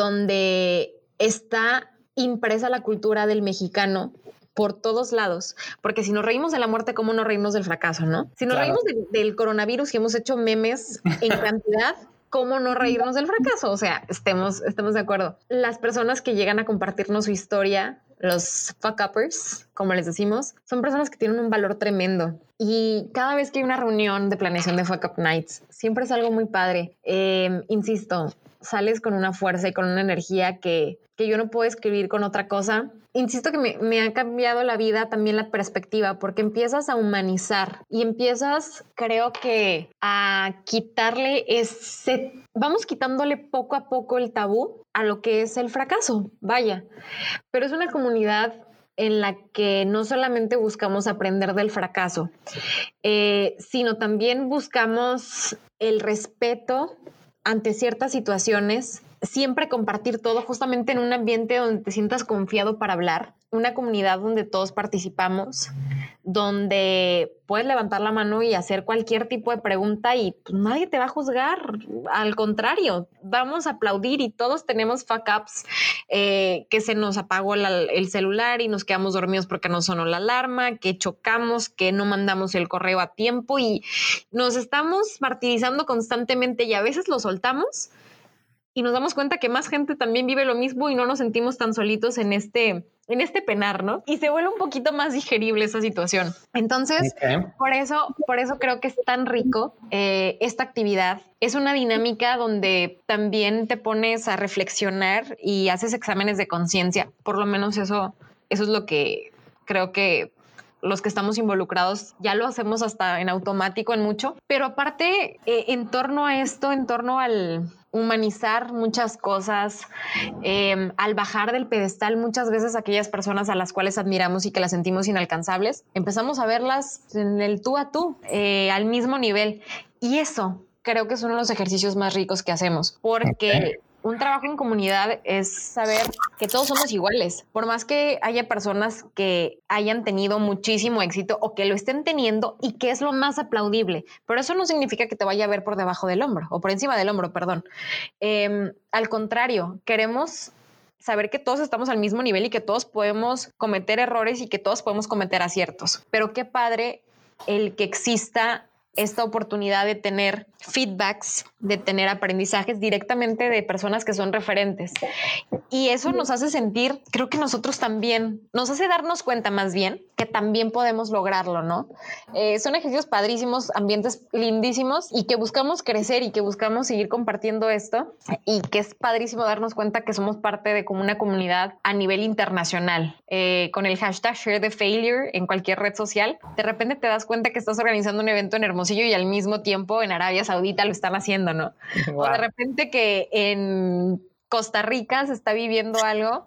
donde está impresa la cultura del mexicano por todos lados, porque si nos reímos de la muerte, ¿cómo no reímos del fracaso, no? Si nos claro. reímos de, del coronavirus y hemos hecho memes en cantidad, ¿cómo no reírnos del fracaso? O sea, estemos, estemos de acuerdo. Las personas que llegan a compartirnos su historia, los fuck-uppers, como les decimos, son personas que tienen un valor tremendo. Y cada vez que hay una reunión de planeación de Fuck Up Nights, siempre es algo muy padre. Eh, insisto, sales con una fuerza y con una energía que, que yo no puedo escribir con otra cosa. Insisto que me, me ha cambiado la vida, también la perspectiva, porque empiezas a humanizar y empiezas, creo que, a quitarle ese... Vamos quitándole poco a poco el tabú a lo que es el fracaso, vaya. Pero es una comunidad en la que no solamente buscamos aprender del fracaso, eh, sino también buscamos el respeto ante ciertas situaciones, siempre compartir todo justamente en un ambiente donde te sientas confiado para hablar, una comunidad donde todos participamos, donde puedes levantar la mano y hacer cualquier tipo de pregunta y pues, nadie te va a juzgar. Al contrario, vamos a aplaudir y todos tenemos fuck ups, eh, que se nos apagó la, el celular y nos quedamos dormidos porque no sonó la alarma, que chocamos, que no mandamos el correo a tiempo y nos estamos martirizando constantemente y a veces lo soltamos y nos damos cuenta que más gente también vive lo mismo y no nos sentimos tan solitos en este, en este penar, ¿no? Y se vuelve un poquito más digerible esa situación. Entonces, okay. por eso, por eso creo que es tan rico eh, esta actividad. Es una dinámica donde también te pones a reflexionar y haces exámenes de conciencia. Por lo menos eso, eso es lo que creo que los que estamos involucrados ya lo hacemos hasta en automático en mucho. Pero aparte, eh, en torno a esto, en torno al humanizar muchas cosas, eh, al bajar del pedestal muchas veces aquellas personas a las cuales admiramos y que las sentimos inalcanzables, empezamos a verlas en el tú a tú, eh, al mismo nivel. Y eso creo que es uno de los ejercicios más ricos que hacemos, porque okay. un trabajo en comunidad es saber que todos somos iguales. Por más que haya personas que hayan tenido muchísimo éxito o que lo estén teniendo y que es lo más aplaudible, pero eso no significa que te vaya a ver por debajo del hombro o por encima del hombro, perdón. Eh, al contrario, queremos saber que todos estamos al mismo nivel y que todos podemos cometer errores y que todos podemos cometer aciertos. Pero qué padre el que exista esta oportunidad de tener feedbacks, de tener aprendizajes directamente de personas que son referentes. Y eso nos hace sentir, creo que nosotros también, nos hace darnos cuenta más bien que también podemos lograrlo, ¿no? Eh, son ejercicios padrísimos, ambientes lindísimos y que buscamos crecer y que buscamos seguir compartiendo esto y que es padrísimo darnos cuenta que somos parte de como una comunidad a nivel internacional. Eh, con el hashtag Share the Failure en cualquier red social, de repente te das cuenta que estás organizando un evento en Hermosillo y al mismo tiempo en Arabia Saudita lo están haciendo, ¿no? Wow. O de repente que en Costa Rica se está viviendo algo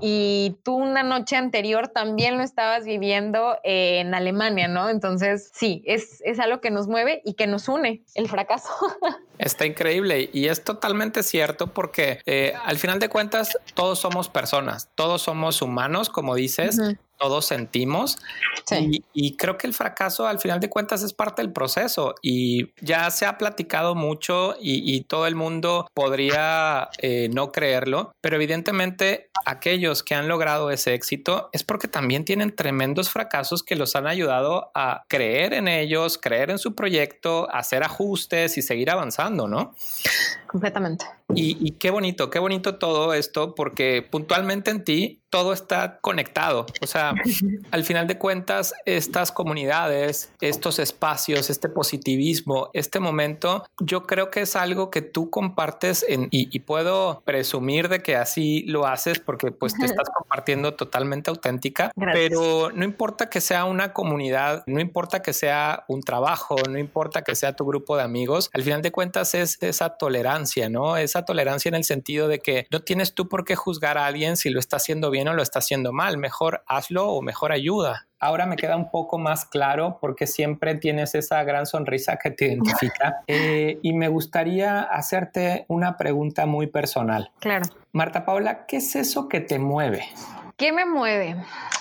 y tú una noche anterior también lo estabas viviendo en Alemania, ¿no? Entonces, sí, es, es algo que nos mueve y que nos une, el fracaso. Está increíble y es totalmente cierto porque eh, al final de cuentas todos somos personas, todos somos humanos, como dices. Uh-huh. Todos sentimos sí. y, y creo que el fracaso al final de cuentas es parte del proceso y ya se ha platicado mucho y, y todo el mundo podría eh, no creerlo, pero evidentemente aquellos que han logrado ese éxito es porque también tienen tremendos fracasos que los han ayudado a creer en ellos, creer en su proyecto, hacer ajustes y seguir avanzando, ¿no? Completamente. Y, y qué bonito, qué bonito todo esto porque puntualmente en ti todo está conectado. O sea, al final de cuentas, estas comunidades, estos espacios, este positivismo, este momento, yo creo que es algo que tú compartes en, y, y puedo presumir de que así lo haces porque pues te estás compartiendo totalmente auténtica. Gracias. Pero no importa que sea una comunidad, no importa que sea un trabajo, no importa que sea tu grupo de amigos, al final de cuentas es esa tolerancia, ¿no? Esa tolerancia en el sentido de que no tienes tú por qué juzgar a alguien si lo está haciendo bien o lo está haciendo mal, mejor hazlo o mejor ayuda. Ahora me queda un poco más claro porque siempre tienes esa gran sonrisa que te identifica eh, y me gustaría hacerte una pregunta muy personal. Claro. Marta Paula, ¿qué es eso que te mueve? ¿Qué me mueve?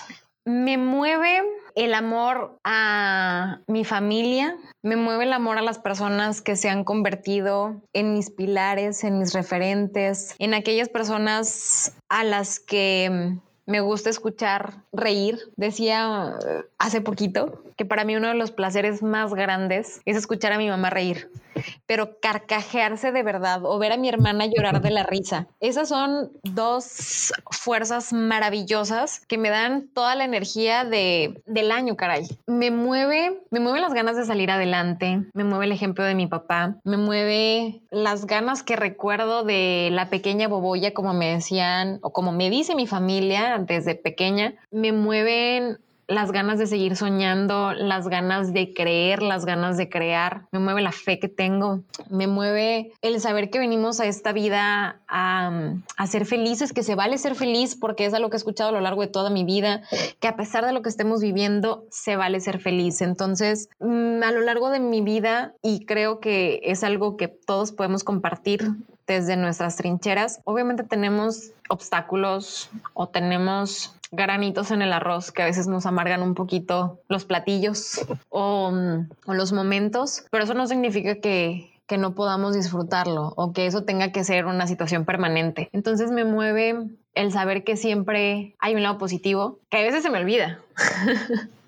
Me mueve el amor a mi familia, me mueve el amor a las personas que se han convertido en mis pilares, en mis referentes, en aquellas personas a las que me gusta escuchar reír. Decía hace poquito que para mí uno de los placeres más grandes es escuchar a mi mamá reír, pero carcajearse de verdad o ver a mi hermana llorar de la risa. Esas son dos fuerzas maravillosas que me dan toda la energía de, del año, caray. Me mueve, me mueve las ganas de salir adelante, me mueve el ejemplo de mi papá, me mueve las ganas que recuerdo de la pequeña bobolla, como me decían o como me dice mi familia desde pequeña. Me mueven las ganas de seguir soñando, las ganas de creer, las ganas de crear. Me mueve la fe que tengo. Me mueve el saber que venimos a esta vida a, a ser felices, que se vale ser feliz, porque es algo que he escuchado a lo largo de toda mi vida, que a pesar de lo que estemos viviendo, se vale ser feliz. Entonces, a lo largo de mi vida, y creo que es algo que todos podemos compartir desde nuestras trincheras, obviamente tenemos obstáculos o tenemos granitos en el arroz que a veces nos amargan un poquito los platillos o, o los momentos, pero eso no significa que, que no podamos disfrutarlo o que eso tenga que ser una situación permanente. Entonces me mueve el saber que siempre hay un lado positivo, que a veces se me olvida.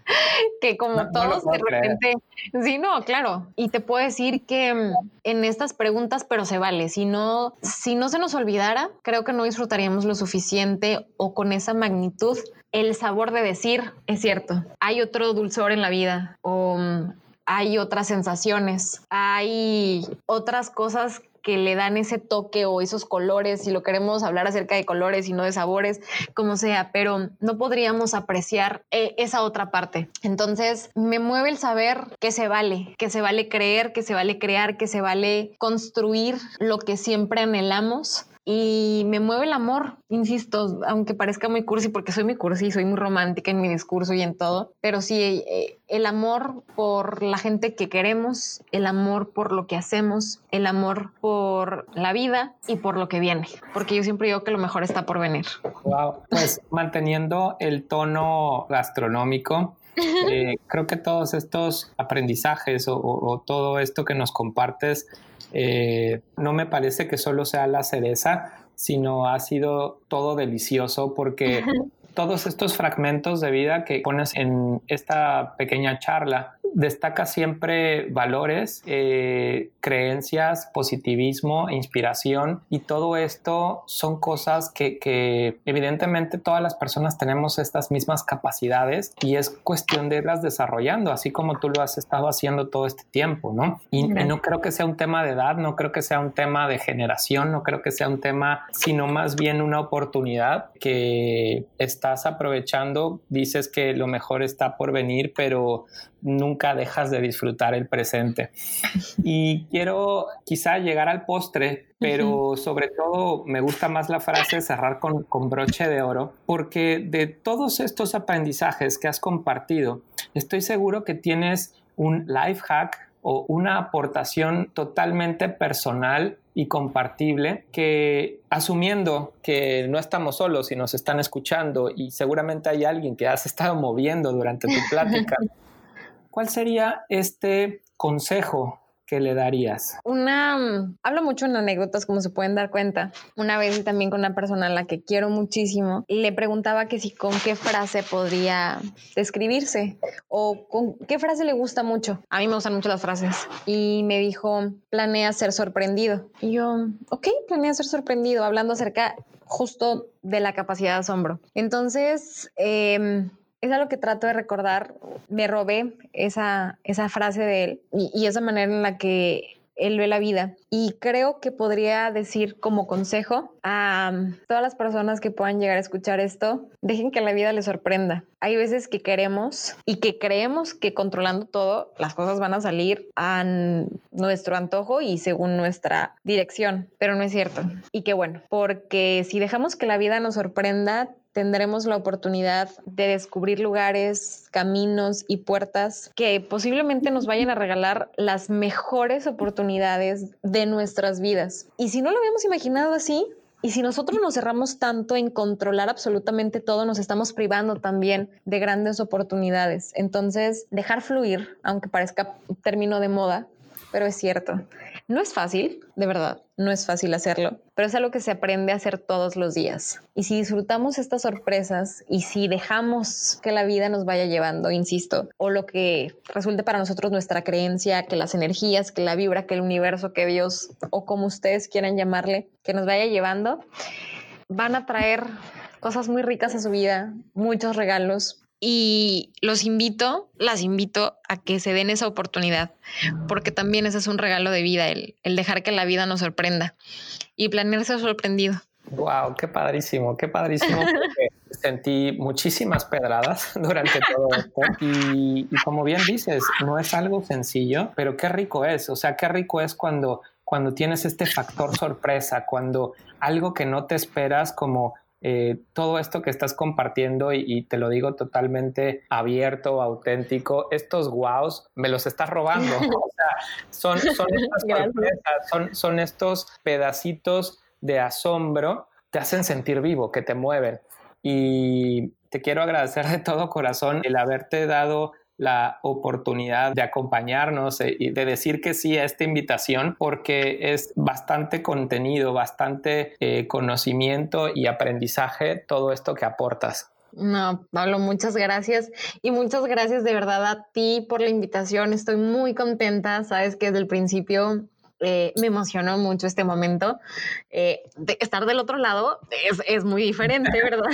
que como No, no lo todos puedo de repente, sí, no, claro. Y te puedo decir que mm, en estas preguntas, pero se vale. Si no, si no se nos olvidara, creo que no disfrutaríamos lo suficiente o con esa magnitud el sabor de decir, es cierto, hay otro dulzor en la vida o mm, hay otras sensaciones, hay otras cosas que le dan ese toque o esos colores, si lo queremos hablar acerca de colores y no de sabores, como sea, pero no podríamos apreciar eh, esa otra parte. Entonces me mueve el saber que se vale, que se vale creer, que se vale crear, que se vale construir lo que siempre anhelamos. Y me mueve el amor, insisto, aunque parezca muy cursi, porque soy muy cursi, soy muy romántica en mi discurso y en todo, pero sí, eh, el amor por la gente que queremos, el amor por lo que hacemos, el amor por la vida y por lo que viene, porque yo siempre digo que lo mejor está por venir. Wow, pues manteniendo el tono gastronómico, eh, creo que todos estos aprendizajes o, o, o todo esto que nos compartes, Eh, no me parece que solo sea la cereza, sino ha sido todo delicioso porque todos estos fragmentos de vida que pones en esta pequeña charla destaca siempre valores, eh, creencias, positivismo, inspiración, y todo esto son cosas que, que evidentemente todas las personas tenemos estas mismas capacidades y es cuestión de irlas desarrollando, así como tú lo has estado haciendo todo este tiempo, ¿no? Y, y no creo que sea un tema de edad, no creo que sea un tema de generación, no creo que sea un tema, sino más bien una oportunidad que estás aprovechando. Dices que lo mejor está por venir, pero nunca dejas de disfrutar el presente. Y quiero quizá llegar al postre, pero uh-huh. sobre todo me gusta más la frase cerrar con, con broche de oro, porque de todos estos aprendizajes que has compartido, estoy seguro que tienes un life hack o una aportación totalmente personal y compartible que, asumiendo que no estamos solos y nos están escuchando y seguramente hay alguien que has estado moviendo durante tu plática, ¿cuál sería este consejo que le darías? Una, um, hablo mucho en anécdotas, como se pueden dar cuenta. Una vez también con una persona a la que quiero muchísimo, le preguntaba que si con qué frase podría describirse o con qué frase le gusta mucho. A mí me gustan mucho las frases. Y me dijo, planea ser sorprendido. Y yo, ok, planea ser sorprendido, hablando acerca justo de la capacidad de asombro. Entonces, eh, es algo que trato de recordar. Me robé esa, esa frase de él y, y esa manera en la que él ve la vida. Y creo que podría decir como consejo a todas las personas que puedan llegar a escuchar esto, dejen que la vida les sorprenda. Hay veces que queremos y que creemos que controlando todo, las cosas van a salir a nuestro antojo y según nuestra dirección, pero no es cierto. Y qué bueno, porque si dejamos que la vida nos sorprenda, tendremos la oportunidad de descubrir lugares, caminos y puertas que posiblemente nos vayan a regalar las mejores oportunidades de nuestras vidas. Y si no lo habíamos imaginado así, y si nosotros nos cerramos tanto en controlar absolutamente todo, nos estamos privando también de grandes oportunidades. Entonces, dejar fluir, aunque parezca un término de moda, pero es cierto. No es fácil, de verdad, no es fácil hacerlo, pero es algo que se aprende a hacer todos los días. Y si disfrutamos estas sorpresas y si dejamos que la vida nos vaya llevando, insisto, o lo que resulte para nosotros nuestra creencia, que las energías, que la vibra, que el universo, que Dios, o como ustedes quieran llamarle, que nos vaya llevando, van a traer cosas muy ricas a su vida, muchos regalos. Y los invito, las invito a que se den esa oportunidad, porque también ese es un regalo de vida, el, el dejar que la vida nos sorprenda y planear ser sorprendido. Wow, qué padrísimo, qué padrísimo, porque sentí muchísimas pedradas durante todo esto y, y como bien dices, no es algo sencillo, pero qué rico es, o sea, qué rico es cuando, cuando tienes este factor sorpresa, cuando algo que no te esperas, como Eh, todo esto que estás compartiendo y, y te lo digo totalmente abierto, auténtico, estos wows me los estás robando. O sea, son, son estas sorpresas, son, son estos pedacitos de asombro, te hacen sentir vivo, que te mueven. Y te quiero agradecer de todo corazón el haberte dado la oportunidad de acompañarnos y de decir que sí a esta invitación, porque es bastante contenido, bastante eh, conocimiento y aprendizaje todo esto que aportas. No, Pablo, muchas gracias y muchas gracias de verdad a ti por la invitación. Estoy muy contenta, sabes que desde el principio eh, me emocionó mucho este momento. Eh, de estar del otro lado es, es muy diferente, ¿verdad?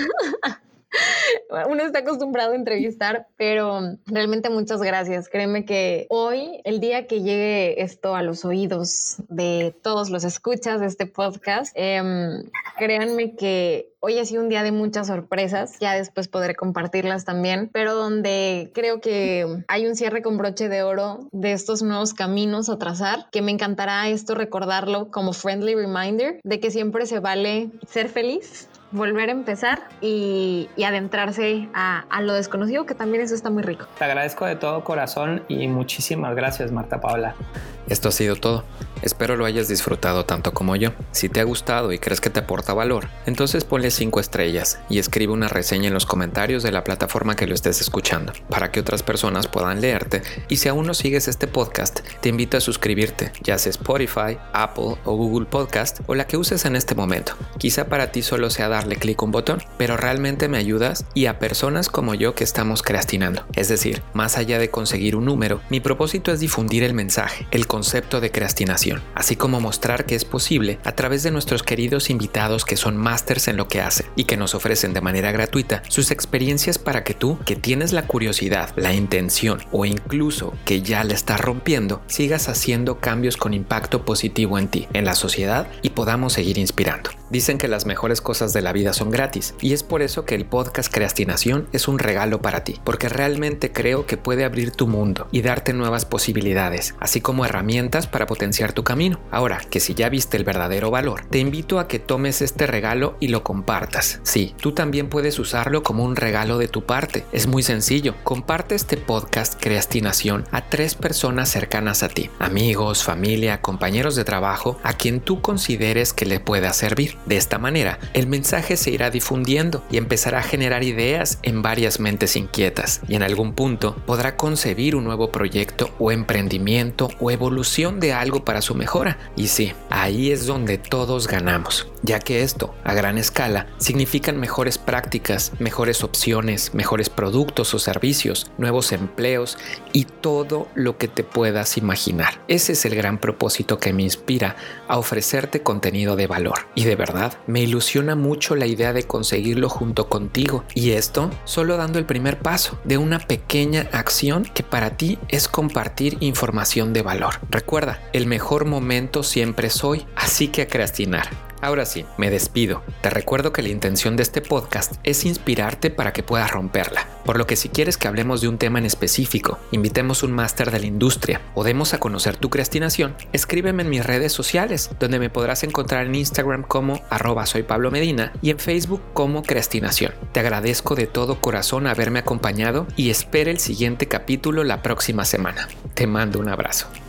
Uno está acostumbrado a entrevistar, pero realmente muchas gracias. Créeme que hoy, el día que llegue esto a los oídos de todos los escuchas de este podcast, eh, créanme que hoy ha sido un día de muchas sorpresas. Ya después podré compartirlas también, pero donde creo que hay un cierre con broche de oro de estos nuevos caminos a trazar, que me encantará esto recordarlo como friendly reminder de que siempre se vale ser feliz, volver a empezar y, y adentrarse a, a lo desconocido, que también eso está muy rico. Te agradezco de todo corazón y muchísimas gracias, Marta Paula. Esto ha sido todo. Espero lo hayas disfrutado tanto como yo. Si te ha gustado y crees que te aporta valor, entonces ponle cinco estrellas y escribe una reseña en los comentarios de la plataforma que lo estés escuchando, para que otras personas puedan leerte. Y si aún no sigues este podcast, te invito a suscribirte, ya sea Spotify, Apple o Google Podcast o la que uses en este momento. Quizá para ti solo sea darle clic a un botón, pero realmente me ayudas y a personas como yo que estamos creastinando. Es decir, más allá de conseguir un número, mi propósito es difundir el mensaje, el concepto de creastinación, así como mostrar que es posible a través de nuestros queridos invitados que son másters en lo que hacen y que nos ofrecen de manera gratuita sus experiencias para que tú, que tienes la curiosidad, la intención o incluso que ya la estás rompiendo, sigas haciendo cambios con impacto positivo en ti, en la sociedad y podamos seguir inspirando. Dicen que las mejores cosas de la vida son gratis y es por eso que el podcast Creastinación es un regalo para ti, porque realmente creo que puede abrir tu mundo y darte nuevas posibilidades, así como herramientas para potenciar tu camino. Ahora que si ya viste el verdadero valor, te invito a que tomes este regalo y lo compartas. Sí, tú también puedes usarlo como un regalo de tu parte. Es muy sencillo. Comparte este podcast Creastinación a tres personas cercanas a ti, amigos, familia, compañeros de trabajo, a quien tú consideres que le pueda servir. De esta manera, el mensaje se irá difundiendo y empezará a generar ideas en varias mentes inquietas, y en algún punto podrá concebir un nuevo proyecto o emprendimiento o evolución de algo para su mejora. Y sí, ahí es donde todos ganamos, ya que esto, a gran escala, significan mejores prácticas, mejores opciones, mejores productos o servicios, nuevos empleos y todo lo que te puedas imaginar. Ese es el gran propósito que me inspira a ofrecerte contenido de valor. Y de verdad, me ilusiona mucho la idea de conseguirlo junto contigo. Y esto solo dando el primer paso de una pequeña acción que para ti es compartir información de valor. Recuerda, el mejor momento siempre es hoy, así que a creastinar. Ahora sí, me despido. Te recuerdo que la intención de este podcast es inspirarte para que puedas romperla. Por lo que si quieres que hablemos de un tema en específico, invitemos un máster de la industria o demos a conocer tu creastinación, escríbeme en mis redes sociales, donde me podrás encontrar en Instagram como arroba soy Pablo Medina y en Facebook como Creastinación. Te agradezco de todo corazón haberme acompañado y espera el siguiente capítulo la próxima semana. Te mando un abrazo.